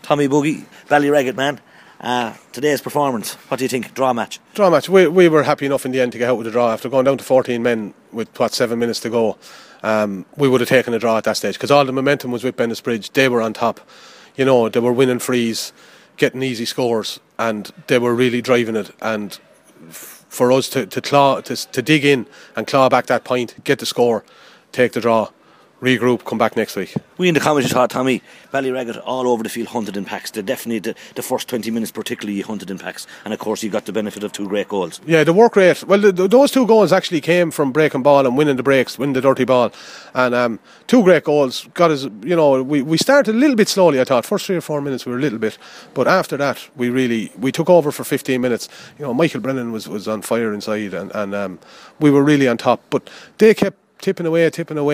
Tommy Boogie, Ballyregget man. Today's performance, what do you think? Draw match? Draw match. We were happy enough in the end to get out with a draw after going down to 14 men with 7 minutes to go. We would have taken a draw at that stage because all the momentum was with Bennettsbridge. They were on top. They were winning frees, getting easy scores, and they were really driving it. And for us to dig in and claw back that point, get the score, take the draw, regroup, come back next week. We in the commentary thought, Tommy, Ballyregget all over the field hunted in packs. They definitely, the first 20 minutes particularly, hunted in packs. And of course you got the benefit of 2 great goals. Yeah, the work rate. Well, those 2 goals actually came from breaking ball and winning the breaks, winning the dirty ball. And 2 great goals got us, we started a little bit slowly, I thought. First 3 or 4 minutes we were a little bit. But after that, we took over for 15 minutes. Michael Brennan was on fire inside and we were really on top. But they kept tipping away,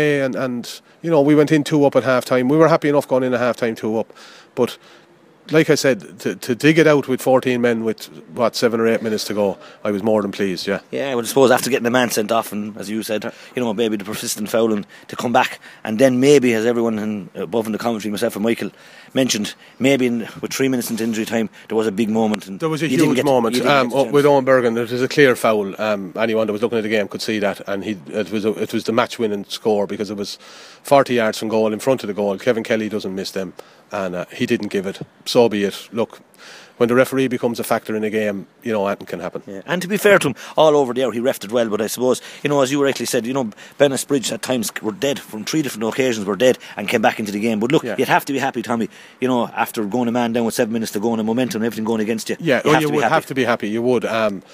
and we went in 2 up at half time. We were happy enough going in at half time 2 up, but like I said, to dig it out with 14 men with 7 or 8 minutes to go, I was more than pleased. Yeah, well, I suppose after getting the man sent off, and as you said, maybe the persistent fouling, to come back, and then maybe, as everyone above in the commentary, myself and Michael mentioned, maybe with 3 minutes into injury time there was a big moment, and there was a huge moment with Owen Bergen. It was a clear foul. Anyone that was looking at the game could see that, and it was the match winning score because it was 40 yards from goal, in front of the goal. Kevin Kelly doesn't miss them, and he didn't give it. So be it. Look, when the referee becomes a factor in a game, anything can happen. Yeah. And to be fair to him, all over the hour he refed it well, but I suppose, as you rightly said, Bennettsbridge at times were dead, from 3 different occasions were dead and came back into the game. But look, you'd have to be happy, Tommy, after going a man down with 7 minutes to go and the momentum and everything going against you. Yeah, you would have to be happy, you would.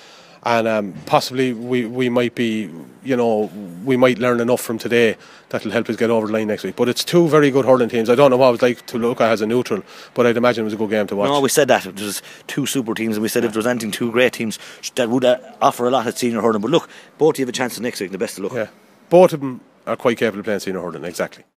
And possibly we might be, we might learn enough from today that'll help us get over the line next week. But it's 2 very good hurling teams. I don't know what it was like to look at as a neutral, but I'd imagine it was a good game to watch. No, we said that it was 2 super teams, and we said if there was anything 2 great teams that would offer a lot at senior hurling. But look, both of you have a chance next week. The best of luck. Yeah, both of them are quite capable of playing senior hurling. Exactly.